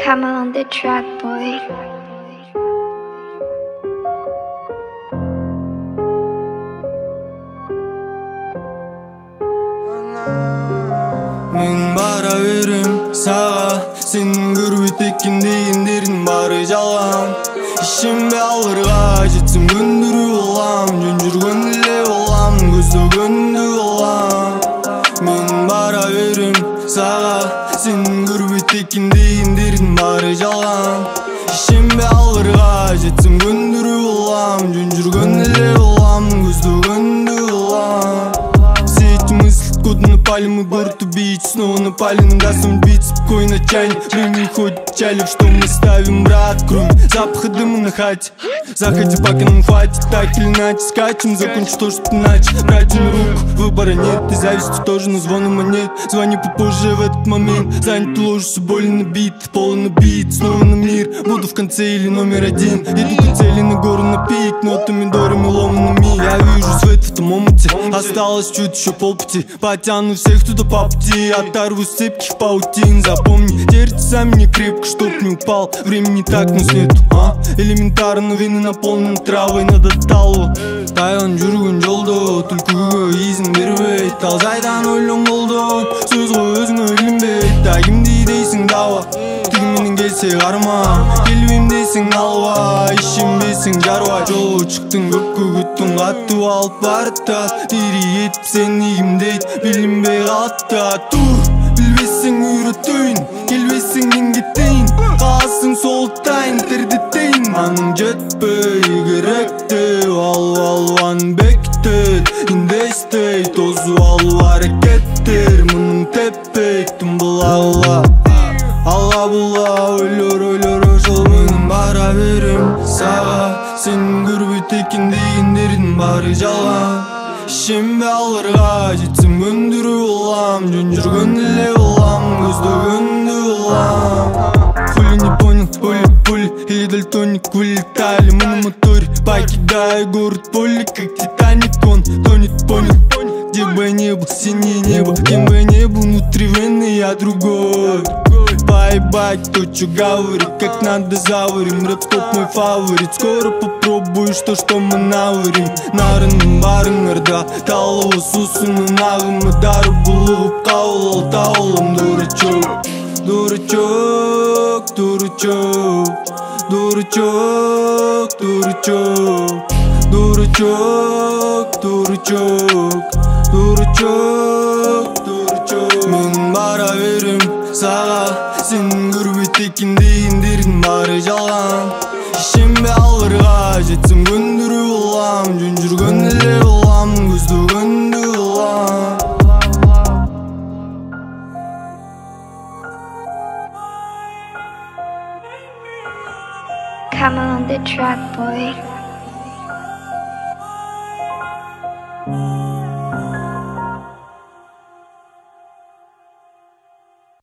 Come on the track, boy. Мен бара берем сага, сенин көрбөйт экен дегендердин бары жалган. Ишенбе алырга жетсем көндүрүп алам, жөн жүргөн эле болам, көздөгөндү болам. Мен бара берем сага, сенин көрбөйт экен дегендердин бары жалган. Ишенбе алырга жетсем көндүрүп алам, жөн жүргөн эле болам, көздөгөндү болам. Все эти мысли откуда напали, мы город убить, снова напали на нас, он бить спокойно чайник. Время ходит чалик, что мы ставим, брат, кроме запаха дыма на хате. Заходи, пока нам хватит, так или иначе скачем, закончу то, что иначе. Брать на руку, выбора нет, и зависти тоже на звону монет. Звони попозже в этот момент, занят ложу, все больно набит, полон набит, снова на мир. Буду в конце или номер один, иду к цели на гору на пик, нотами, дорами, ломанными. Я вижу свет в том омуте, осталось чуть еще полпути. Потяну всех туда по пути, оторву с цепких паутин. Запомни, держите сами не крепко, чтоб не упал. Времени так, но свету, элементарно, вины наполнены травой над отталу. Тайган жүргөн жолдо, түлкүгө изин бербейт. Талзайдан ойлон болдон, сөз кой өзүңө илинбейт. Да кимди дейсиң даба, тиги менен келсе карма. Келбейм дейсиң алба, ишенбейсиң жарба. Жолго чыктың көпкө күттүң, катып алып барыптат. Дири этип сени ким дейт, билинбей калыптат. Билбесең үйрөтөйүн, келбесең мен кетейин. Каласың солуктайын, тердетейин. Аның жетпей керекти, албан бекитет. Индестей тозуп алып аракеттер, мунун теппей тумбула. Алла була ойлор жол менен бара берем сага. Сенин көрбөйт экен дегендердин бары жалган. Ишенбе алырга жетсем көндүрүп алам, жөн жүргөн эле болам, көздөгөндү болам. Хули не понял, пули или дальтоник вылетали. Мы на моторе, покидая город поле, как Титаник, он тонет, понял. Где бы я не был, синее небо, кем бы я не был, внутри вены я другой. Поебать то, что говорит, как надо заварим. Рэп-топ мой фаворит, скоро попробуешь то, что мы наварим. Нарынның барыңарда, талығы сусынның ағымы. Дары бұлығып қауыл, тауылым дурачок. Дурачок, дурачок, дурачок, дурачок, дурачок, дурачок, дурачок, дурачок. Мен бара берем сага, сенин көрбөйт экен дегендердин бары жалган. Ишенбе алырга жетсем көндүрүп алам, жөн жүргөн эле болам, көздөгөндү болам. Come on the track, boy.